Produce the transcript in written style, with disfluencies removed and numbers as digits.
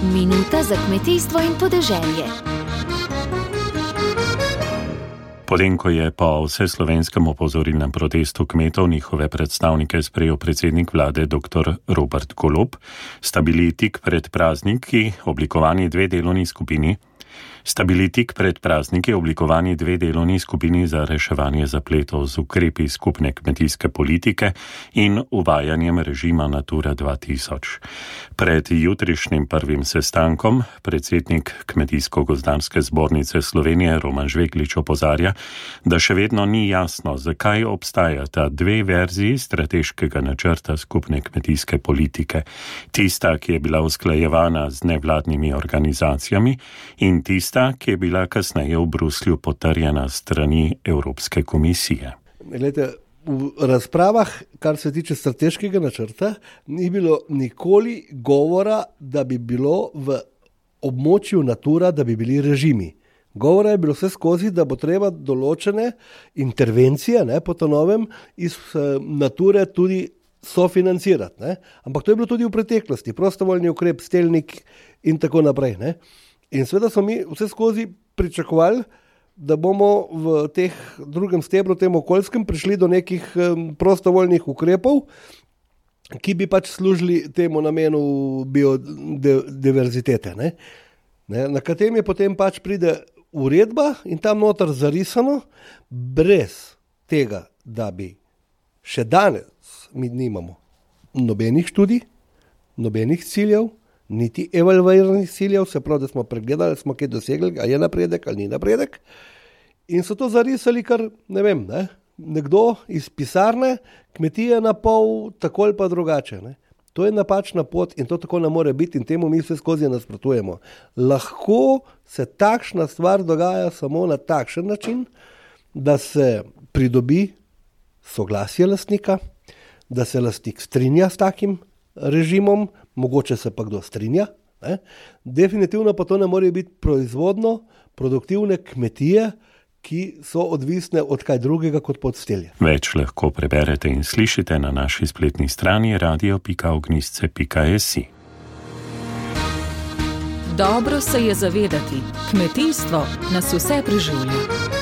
Minuta za kmetijstvo in podeželje. Potem, ko je po vseslovenskem opozorilnem protestu kmetov njihove predstavnike sprejel predsednik vlade dr. Robert Golob, sta bili tik pred prazniki oblikovani dve delovni skupini za reševanje zapletov z ukrepi skupne kmetijske politike in uvajanjem režima Natura 2000. Pred jutrišnjim prvim sestankom predsednik Kmetijsko-gozdarske zbornice Slovenije Roman Žveglič opozarja, da še vedno ni jasno, zakaj obstajata dve verziji strateškega načrta skupne kmetijske politike. Tista, ki je bila usklajevana z nevladnimi organizacijami, in tista, ki je bila kasneje v Bruslju potrjena strani Evropske komisije. Glede, v razpravah, kar se tiče strateškega načrta, ni bilo nikoli govora, da bi bilo v območju Natura, da bi bili režimi. Govora je bilo vse skozi, da bo treba določene intervencije, po to novem, iz Nature tudi sofinancirati. Ampak to je bilo tudi v preteklosti, prostovoljni ukrep, stelnik in tako naprej. In seveda smo mi vse skozi pričakovali, da bomo v teh drugem stebru, tem okoljskem, prišli do nekih prostovoljnih ukrepov, ki bi pač služili temu namenu biodiverzitete. Na katerem je potem pač pride uredba in tam noter zarisano, brez tega, da bi še danes mi nimamo nobenih študij, nobenih ciljev, niti evalviranih ciljev, se pravi, da smo pregledali, smo kaj dosegli, ali je napredek ali ni napredek. In so to zarisali kar, nekdo iz pisarne, kmetije na pol, tako ali pa drugače. To je napačna pot in to tako ne more biti in temu mi vse skozi nasprotujemo. Lahko se takšna stvar dogaja samo na takšen način, da se pridobi soglasje lastnika, da se lastnik strinja s takim režimom, mogoče se pa kdo strinja. Definitivno pa to ne more biti proizvodno, produktivne kmetije, ki so odvisne od kaj drugega kot podstelje. Več lahko preberete in slišite na naši spletni strani radio.ognjisce.si. Dobro se je zavedati, kmetijstvo nas vse preživlja.